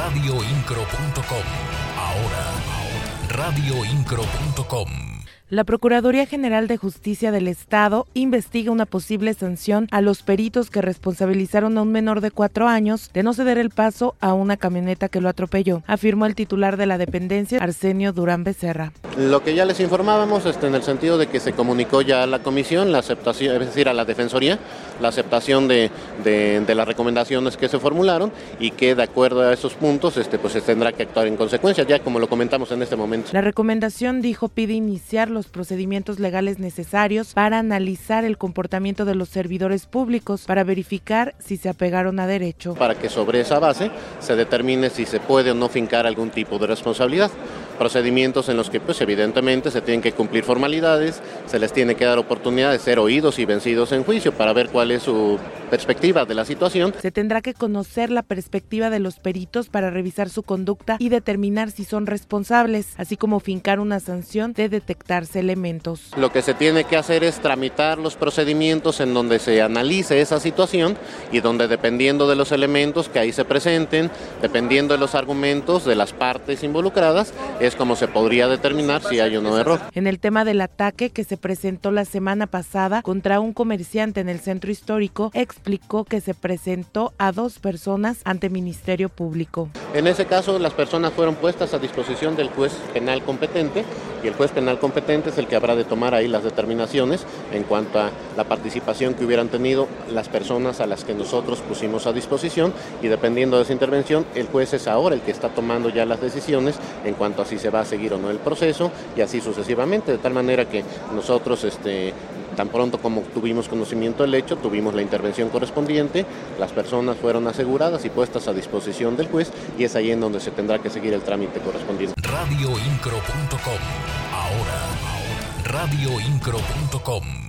radioincro.com. Ahora, radioincro.com. La Procuraduría General de Justicia del Estado investiga una posible sanción a los peritos que responsabilizaron a un menor de 4 años de no ceder el paso a una camioneta que lo atropelló, afirmó el titular de la dependencia, Arsenio Durán Becerra. Lo que ya les informábamos en el sentido de que se comunicó ya a la comisión, la aceptación, es decir, a la Defensoría, la aceptación de las recomendaciones que se formularon y que de acuerdo a esos puntos pues se tendrá que actuar en consecuencia, ya como lo comentamos en este momento. La recomendación, dijo, pide iniciar los procedimientos legales necesarios para analizar el comportamiento de los servidores públicos para verificar si se apegaron a derecho. Para que sobre esa base se determine si se puede o no fincar algún tipo de responsabilidad. Procedimientos en los que pues evidentemente se tienen que cumplir formalidades, se les tiene que dar oportunidad de ser oídos y vencidos en juicio para ver cuál es su perspectiva de la situación. Se tendrá que conocer la perspectiva de los peritos para revisar su conducta y determinar si son responsables, así como fincar una sanción de detectarse elementos. Lo que se tiene que hacer es tramitar los procedimientos en donde se analice esa situación y donde dependiendo de los elementos que ahí se presenten, dependiendo de los argumentos de las partes involucradas, es como se podría determinar si hay o no error. En el tema del ataque que se presentó la semana pasada contra un comerciante en el centro histórico, explicó que se presentó a 2 personas ante Ministerio Público. En ese caso, las personas fueron puestas a disposición del juez penal competente y el juez penal competente es el que habrá de tomar ahí las determinaciones en cuanto a la participación que hubieran tenido las personas a las que nosotros pusimos a disposición y dependiendo de esa intervención, el juez es ahora el que está tomando ya las decisiones en cuanto a si se va a seguir o no el proceso y así sucesivamente, de tal manera que nosotros tan pronto como tuvimos conocimiento del hecho, tuvimos la intervención correspondiente, las personas fueron aseguradas y puestas a disposición del juez y es ahí en donde se tendrá que seguir el trámite correspondiente. radioincro.com. Ahora, radioincro.com.